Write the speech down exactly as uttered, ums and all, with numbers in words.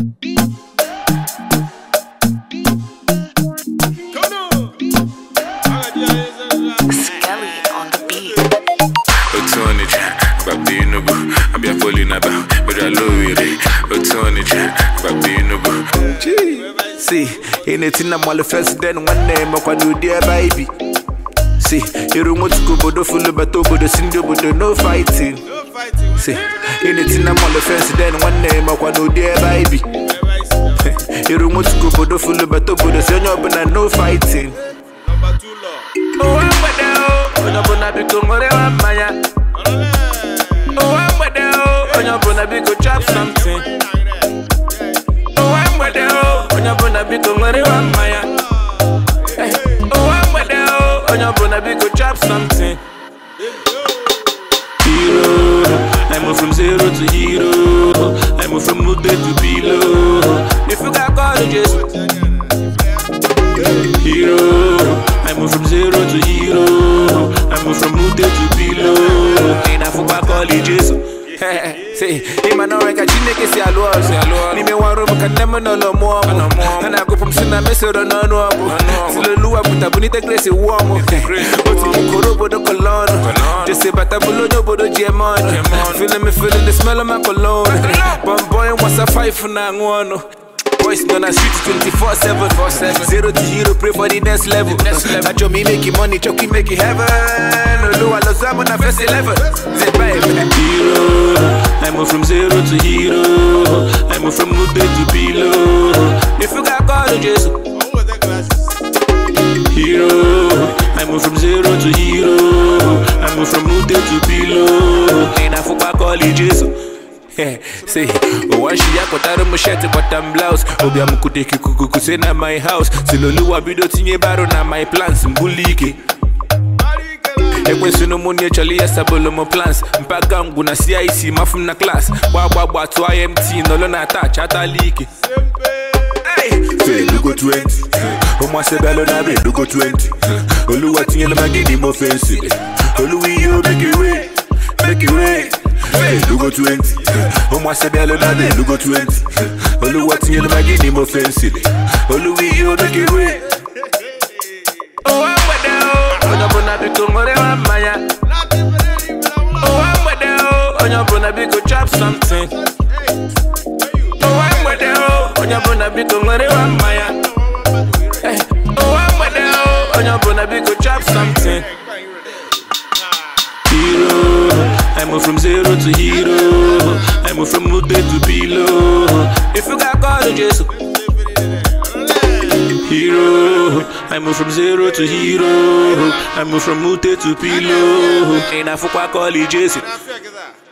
See, in it in a mall first then one name of one dear baby. See, you remote to go full of batobo the single but no fighting. See, in it in a mall first then one name of one dear baby. You remote to go full of batobo the senior but no fighting. Oh, I'm with you. On your bona become whatever Maya. Oh, I'm with you. On your bona become chop something. Oh, I'm with you. On your bona become whatever Maya. Oh, I'm with you. On your bona become chop something. Hero, I move from zero to hero. I move from Mude to below. If you got colleges, hero. I move from zero to hero. I move from Mude to below. In a football colleges. Say, in my Norway, I can't see a lot. Leave me one room, can never know no more. And I go from Sina Messor on no more. Still a lua put a bonita grace warm. What's in Korobo the cologne? Just say, but I below no bodo Gemon. Feeling me, feeling the smell of my cologne. But boy, what's a five for now? Boys gonna street twenty-four seven. Zero to hero, pray for the next level. I show me making money, choking making heaven. No, I love some on the first eleven. Hero, I move from zero to hero. I move from Mude to below. If you got colleges, hero, I move from zero to hero. I move from Mude to below. In a football colleges. Say, oh, why she yak what I don't shirt but I'm blouse. Obi am kuteki kuku say na my house. Silolu abido tinye baro na my plans mbulike. Ekwe sino money chali ya sabolo mo plans. Mpaga ngu na C I C mafum na class. Wa wa wa to I M T no lo na touch ata like. Hey, say logo twenty. Omo se belo na be logo twenty. Oluwa tinye lo magidi mo fancy. Oluwi yo make it way, make it way. Hey, logo twenty. Omo se belo na be logo twenty. Oluwa tinye lo magidi mo fancy. Oluwi yo make it way. Oh, I'm with you. On your bona become whatever Maya. Oh, I'm with you. On your bona become chop something. Oh, I'm with you. On your bona become whatever Maya. Oh, I'm with you. On your bona become chop something. Hero, I move from zero to hero. I move from Mude to below. If you got colleges, hero, I move from zero to hero. I move from Mude to below. In a football colleges.